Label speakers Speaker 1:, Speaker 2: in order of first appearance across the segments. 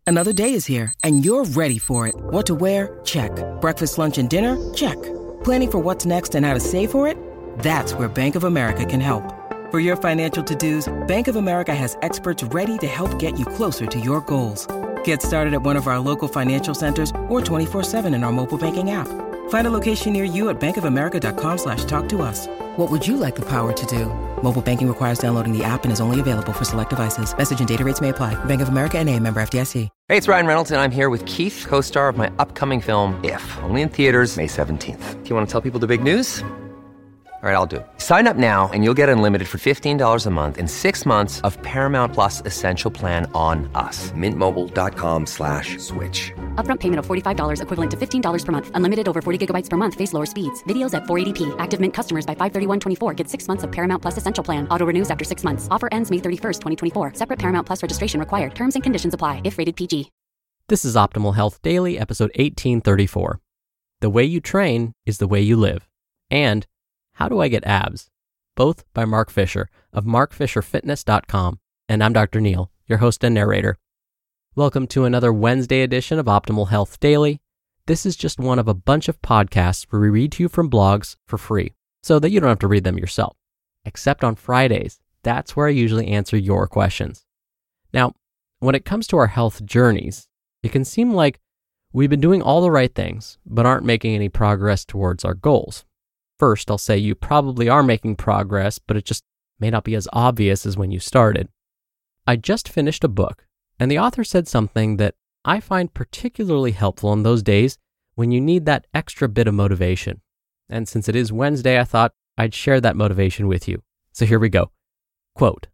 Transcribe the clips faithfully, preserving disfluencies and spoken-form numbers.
Speaker 1: Another day is here, and you're ready for it. What to wear? Check. Breakfast, lunch, and dinner? Check. Planning for what's next and how to save for it? That's where Bank of America can help. For your financial to-dos, Bank of America has experts ready to help get you closer to your goals. Get started at one of our local financial centers or twenty-four seven in our mobile banking app. Find a location near you at bankofamerica.com slash talk to us. What would you like the power to do? Mobile banking requires downloading the app and is only available for select devices. Message and data rates may apply. Bank of America N A, member F D I C.
Speaker 2: Hey, it's Ryan Reynolds, and I'm here with Keith, co-star of my upcoming film, If, only in theaters May seventeenth. Do you want to tell people the big news? All right, I'll do it. Sign up now and you'll get unlimited for fifteen dollars a month and six months of Paramount Plus Essential Plan on us. Mint Mobile dot com slash switch.
Speaker 3: Upfront payment of forty-five dollars equivalent to fifteen dollars per month. Unlimited over forty gigabytes per month. Face lower speeds. Videos at four eighty p. Active Mint customers by five thirty-one twenty-four get six months of Paramount Plus Essential Plan. Auto renews after six months. Offer ends May thirty-first, twenty twenty-four. Separate Paramount Plus registration required. Terms and conditions apply if rated P G.
Speaker 4: This is Optimal Health Daily, episode eighteen thirty-four. The way you train is the way you live. And How Do I Get Abs? Both by Mark Fisher of mark fisher fitness dot com. And I'm Doctor Neil, your host and narrator. Welcome to another Wednesday edition of Optimal Health Daily. This is just one of a bunch of podcasts where we read to you from blogs for free, so that you don't have to read them yourself. Except on Fridays, that's where I usually answer your questions. Now, when it comes to our health journeys, it can seem like we've been doing all the right things, but aren't making any progress towards our goals. First, I'll say you probably are making progress, but it just may not be as obvious as when you started. I just finished a book, and the author said something that I find particularly helpful in those days when you need that extra bit of motivation. And since it is Wednesday, I thought I'd share that motivation with you. So here we go. Quote,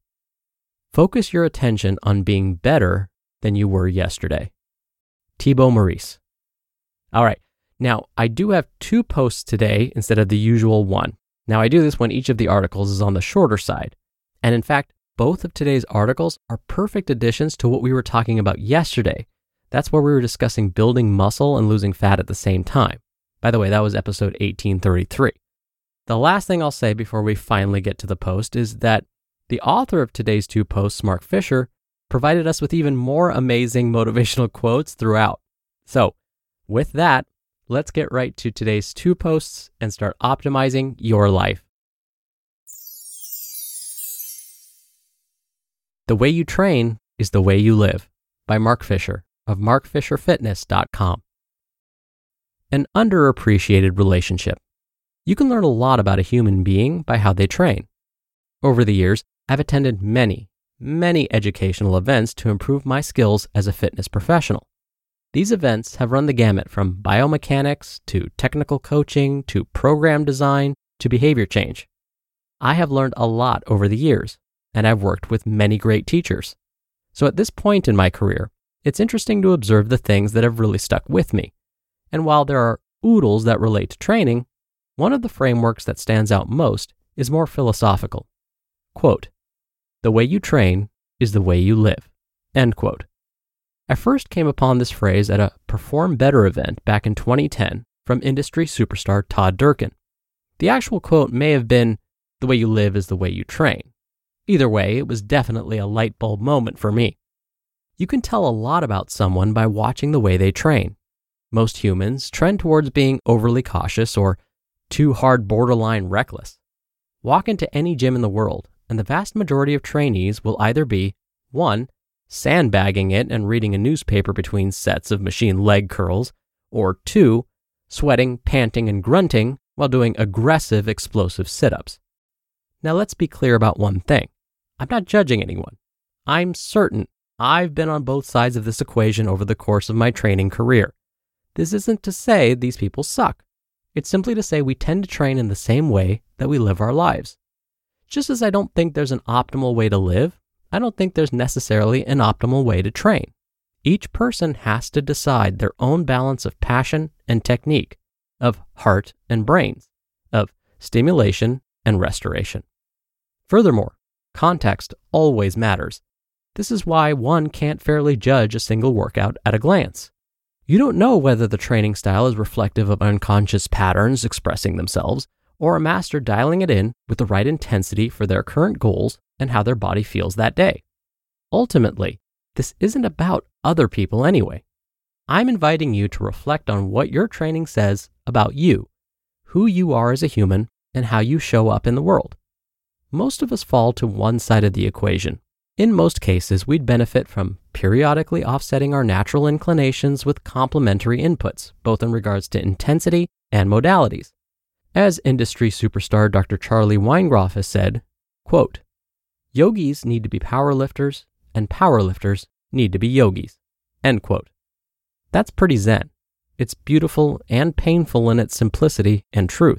Speaker 4: "Focus your attention on being better than you were yesterday." Thibaut Maurice. All right. Now, I do have two posts today instead of the usual one. Now, I do this when each of the articles is on the shorter side. And in fact, both of today's articles are perfect additions to what we were talking about yesterday. That's where we were discussing building muscle and losing fat at the same time. By the way, that was episode eighteen thirty-three. The last thing I'll say before we finally get to the post is that the author of today's two posts, Mark Fisher, provided us with even more amazing motivational quotes throughout. So, with that, let's get right to today's two posts and start optimizing your life. The Way You Train is the Way You Live by Mark Fisher of mark fisher fitness dot com. An underappreciated relationship. You can learn a lot about a human being by how they train. Over the years, I've attended many, many educational events to improve my skills as a fitness professional. These events have run the gamut from biomechanics to technical coaching to program design to behavior change. I have learned a lot over the years, and I've worked with many great teachers. So at this point in my career, it's interesting to observe the things that have really stuck with me. And while there are oodles that relate to training, one of the frameworks that stands out most is more philosophical. Quote, "The way you train is the way you live." End quote. I first came upon this phrase at a Perform Better event back in twenty ten from industry superstar Todd Durkin. The actual quote may have been, "The way you live is the way you train." Either way, it was definitely a light bulb moment for me. You can tell a lot about someone by watching the way they train. Most humans trend towards being overly cautious or too hard borderline reckless. Walk into any gym in the world, and the vast majority of trainees will either be, one, sandbagging it and reading a newspaper between sets of machine leg curls, or two, sweating, panting, and grunting while doing aggressive, explosive sit-ups. Now let's be clear about one thing. I'm not judging anyone. I'm certain I've been on both sides of this equation over the course of my training career. This isn't to say these people suck. It's simply to say we tend to train in the same way that we live our lives. Just as I don't think there's an optimal way to live, I don't think there's necessarily an optimal way to train. Each person has to decide their own balance of passion and technique, of heart and brains, of stimulation and restoration. Furthermore, context always matters. This is why one can't fairly judge a single workout at a glance. You don't know whether the training style is reflective of unconscious patterns expressing themselves, or a master dialing it in with the right intensity for their current goals and how their body feels that day. Ultimately, this isn't about other people anyway. I'm inviting you to reflect on what your training says about you, who you are as a human, and how you show up in the world. Most of us fall to one side of the equation. In most cases, we'd benefit from periodically offsetting our natural inclinations with complementary inputs, both in regards to intensity and modalities. As industry superstar Doctor Charlie Weingroff has said, quote, "Yogis need to be powerlifters, and powerlifters need to be yogis," end quote. That's pretty zen. It's beautiful and painful in its simplicity and truth.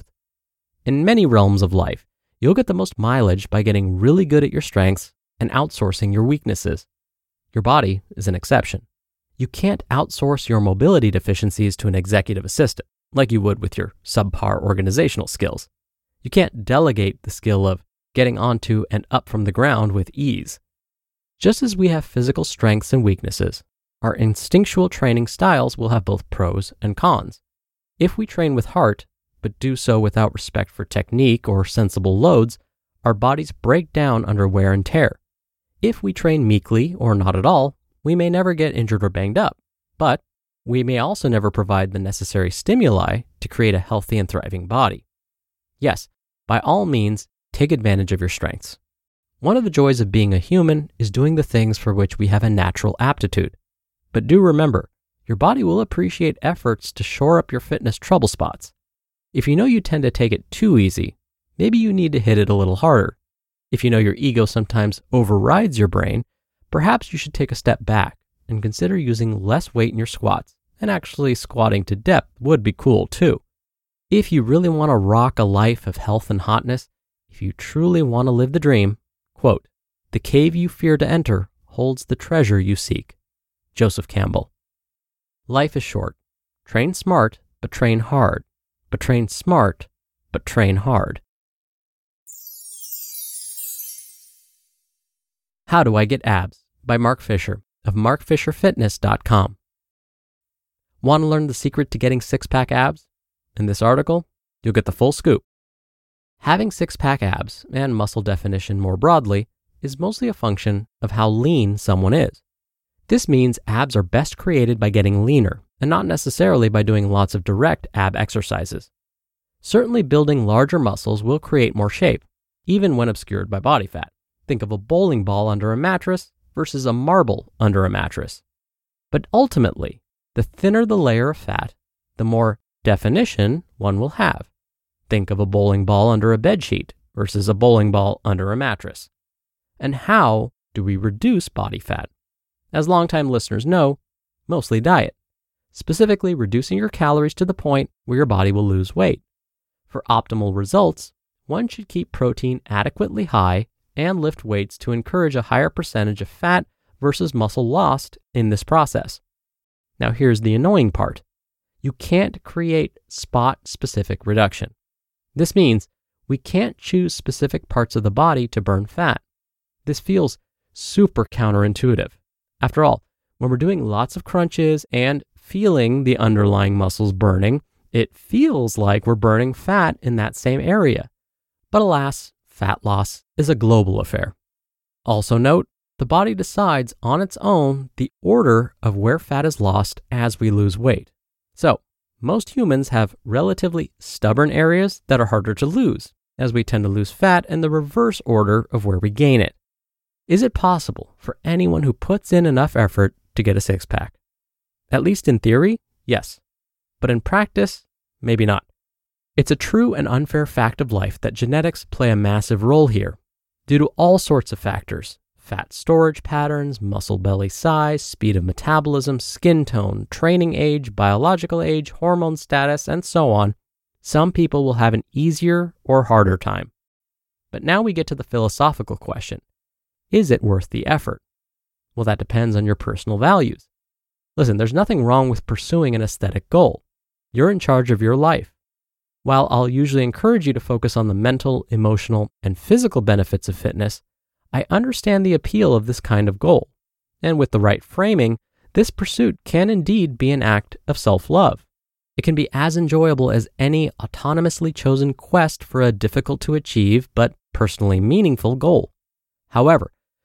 Speaker 4: In many realms of life, you'll get the most mileage by getting really good at your strengths and outsourcing your weaknesses. Your body is an exception. You can't outsource your mobility deficiencies to an executive assistant, like you would with your subpar organizational skills. You can't delegate the skill of getting onto and up from the ground with ease. Just as we have physical strengths and weaknesses, our instinctual training styles will have both pros and cons. If we train with heart, but do so without respect for technique or sensible loads, our bodies break down under wear and tear. If we train meekly or not at all, we may never get injured or banged up, but we may also never provide the necessary stimuli to create a healthy and thriving body. Yes, by all means, take advantage of your strengths. One of the joys of being a human is doing the things for which we have a natural aptitude. But do remember, your body will appreciate efforts to shore up your fitness trouble spots. If you know you tend to take it too easy, maybe you need to hit it a little harder. If you know your ego sometimes overrides your brain, perhaps you should take a step back and consider using less weight in your squats, and actually squatting to depth would be cool too. If you really want to rock a life of health and hotness, if you truly want to live the dream, quote, "The cave you fear to enter holds the treasure you seek." Joseph Campbell. Life is short. Train smart, but train hard. But train smart, but train hard. How Do I Get Abs? By Mark Fisher of mark fisher fitness dot com. Want to learn the secret to getting six-pack abs? In this article, you'll get the full scoop. Having six-pack abs, and muscle definition more broadly, is mostly a function of how lean someone is. This means abs are best created by getting leaner, and not necessarily by doing lots of direct ab exercises. Certainly building larger muscles will create more shape, even when obscured by body fat. Think of a bowling ball under a mattress versus a marble under a mattress. But ultimately, the thinner the layer of fat, the more definition one will have. Think of a bowling ball under a bedsheet versus a bowling ball under a mattress. And how do we reduce body fat? As longtime listeners know, mostly diet. Specifically, reducing your calories to the point where your body will lose weight. For optimal results, one should keep protein adequately high and lift weights to encourage a higher percentage of fat versus muscle lost in this process. Now here's the annoying part. You can't create spot-specific reduction. This means we can't choose specific parts of the body to burn fat. This feels super counterintuitive. After all, when we're doing lots of crunches and feeling the underlying muscles burning, it feels like we're burning fat in that same area. But alas, fat loss is a global affair. Also note, the body decides on its own the order of where fat is lost as we lose weight. So, most humans have relatively stubborn areas that are harder to lose, as we tend to lose fat in the reverse order of where we gain it. Is it possible for anyone who puts in enough effort to get a six-pack? At least in theory, yes. But in practice, maybe not. It's a true and unfair fact of life that genetics play a massive role here, due to all sorts of factors: fat storage patterns, muscle belly size, speed of metabolism, skin tone, training age, biological age, hormone status, and so on. Some people will have an easier or harder time. But now we get to the philosophical question. Is it worth the effort? Well, that depends on your personal values. Listen, there's nothing wrong with pursuing an aesthetic goal. You're in charge of your life. While I'll usually encourage you to focus on the mental, emotional, and physical benefits of fitness, I understand the appeal of this kind of goal. And with the right framing, this pursuit can indeed be an act of self-love. It can be as enjoyable as any autonomously chosen quest for a difficult to achieve but personally meaningful goal. However,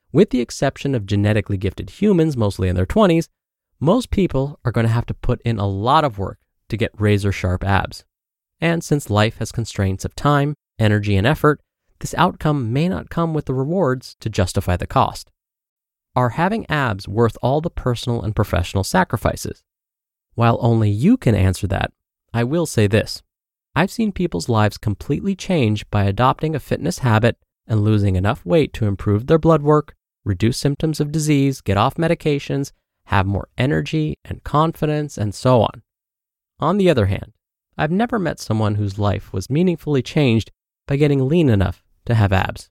Speaker 4: With the exception of genetically gifted humans, mostly in their twenties, most people are going to have to put in a lot of work to get razor-sharp abs. And since life has constraints of time, energy, and effort, this outcome may not come with the rewards to justify the cost. Are having abs worth all the personal and professional sacrifices? While only you can answer that, I will say this. I've seen people's lives completely change by adopting a fitness habit and losing enough weight to improve their blood work, reduce symptoms of disease, get off medications, have more energy and confidence, and so on. On the other hand, I've never met someone whose life was meaningfully changed by getting lean enough to have abs.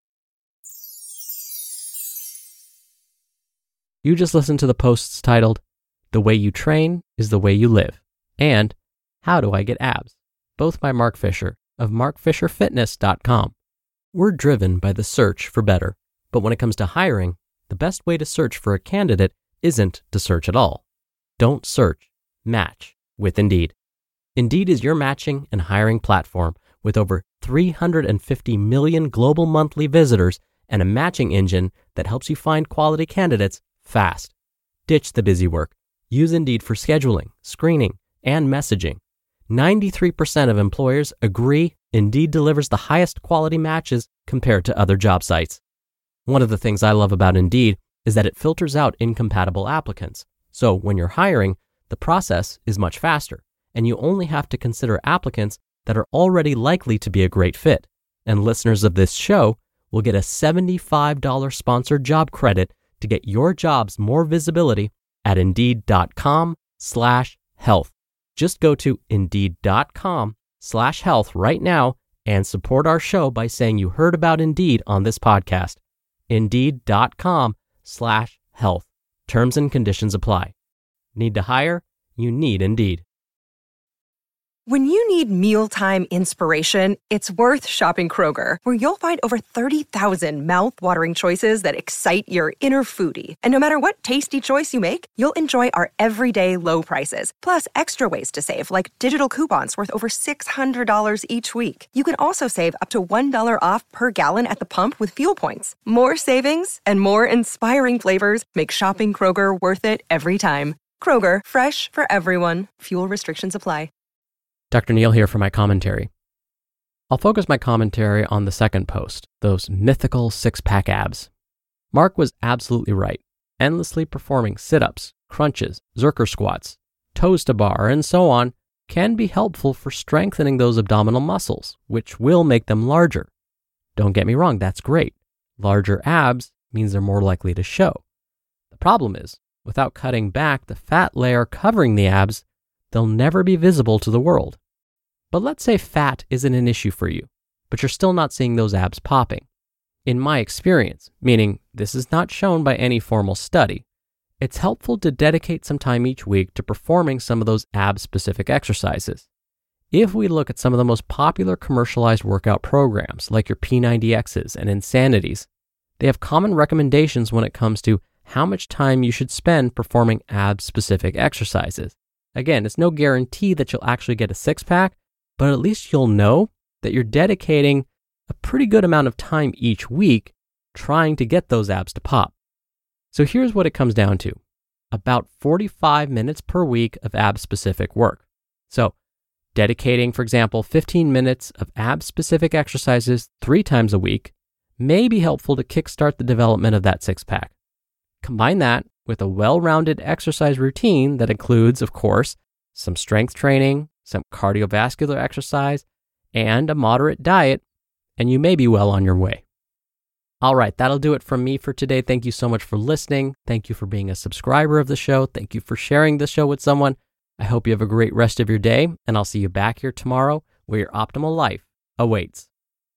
Speaker 4: You just listened to the posts titled, "The Way You Train is the Way You Live," and "How Do I Get Abs?" both by Mark Fisher of mark fisher fitness dot com. We're driven by the search for better, but when it comes to hiring, the best way to search for a candidate isn't to search at all. Don't search, match with Indeed. Indeed is your matching and hiring platform with over three hundred fifty million global monthly visitors and a matching engine that helps you find quality candidates fast. Ditch the busy work. Use Indeed for scheduling, screening, and messaging. ninety-three percent of employers agree Indeed delivers the highest quality matches compared to other job sites. One of the things I love about Indeed is that it filters out incompatible applicants. So when you're hiring, the process is much faster, and you only have to consider applicants that are already likely to be a great fit. And listeners of this show will get a seventy-five dollars sponsored job credit to get your jobs more visibility at indeed.com slash health. Just go to indeed.com slash health right now and support our show by saying you heard about Indeed on this podcast. Indeed.com slash health. Terms and conditions apply. Need to hire? You need Indeed.
Speaker 5: When you need mealtime inspiration, it's worth shopping Kroger, where you'll find over thirty thousand mouth-watering choices that excite your inner foodie. And no matter what tasty choice you make, you'll enjoy our everyday low prices, plus extra ways to save, like digital coupons worth over six hundred dollars each week. You can also save up to one dollar off per gallon at the pump with fuel points. More savings and more inspiring flavors make shopping Kroger worth it every time. Kroger, fresh for everyone. Fuel restrictions apply.
Speaker 4: Doctor Neal here for my commentary. I'll focus my commentary on the second post, those mythical six-pack abs. Mark was absolutely right. Endlessly performing sit-ups, crunches, zerker squats, toes to bar, and so on can be helpful for strengthening those abdominal muscles, which will make them larger. Don't get me wrong, that's great. Larger abs means they're more likely to show. The problem is, without cutting back the fat layer covering the abs, they'll never be visible to the world. But let's say fat isn't an issue for you, but you're still not seeing those abs popping. In my experience, meaning this is not shown by any formal study, it's helpful to dedicate some time each week to performing some of those ab-specific exercises. If we look at some of the most popular commercialized workout programs, like your P ninety X's and Insanities, they have common recommendations when it comes to how much time you should spend performing ab-specific exercises. Again, it's no guarantee that you'll actually get a six-pack, but at least you'll know that you're dedicating a pretty good amount of time each week trying to get those abs to pop. So here's what it comes down to. About forty-five minutes per week of ab-specific work. So dedicating, for example, fifteen minutes of ab-specific exercises three times a week may be helpful to kickstart the development of that six-pack. Combine that with a well-rounded exercise routine that includes, of course, some strength training, some cardiovascular exercise, and a moderate diet, and you may be well on your way. All right, that'll do it from me for today. Thank you so much for listening. Thank you for being a subscriber of the show. Thank you for sharing the show with someone. I hope you have a great rest of your day, and I'll see you back here tomorrow where your optimal life awaits.